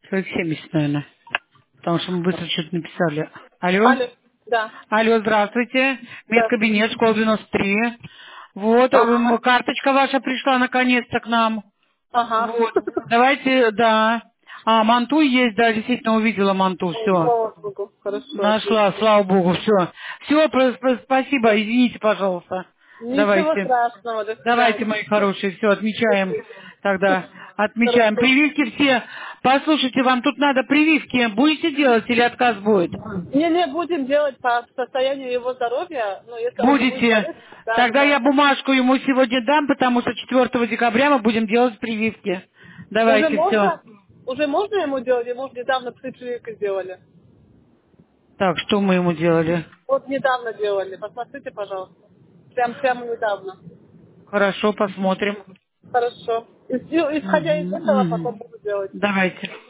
Человек 70, наверное. Потому что мы быстро что-то написали. Алло? Алло, да, Алло, здравствуйте. здравствуйте. Медкабинет, школа 93. Вот, Ага, карточка ваша пришла наконец-то к нам. ага. Вот. Давайте, да. А, манту есть, да, действительно увидела манту, Ой, все. слава богу, хорошо, Нашла, отлично. слава богу, все. Все, спасибо, извините, пожалуйста. Ничего Давайте. страшного, до Давайте, свидания. мои хорошие, все, отмечаем. Тогда отмечаем. Хорошо. Прививки все. Послушайте, вам тут надо прививки. Будете делать или отказ будет? Не будем делать по состоянию его здоровья, но если он не будет Будете. болеть, да, Тогда я да. бумажку ему сегодня дам, потому что 4 декабря мы будем делать прививки. Уже Давайте, все. можно? Уже можно ему делать? Ему же недавно прививку сделали. Так, что мы ему делали? Вот недавно делали. Посмотрите, пожалуйста. Прямо недавно. Хорошо, посмотрим. Хорошо. Исходя из Мгм, этого, мгм. потом буду делать. Давайте.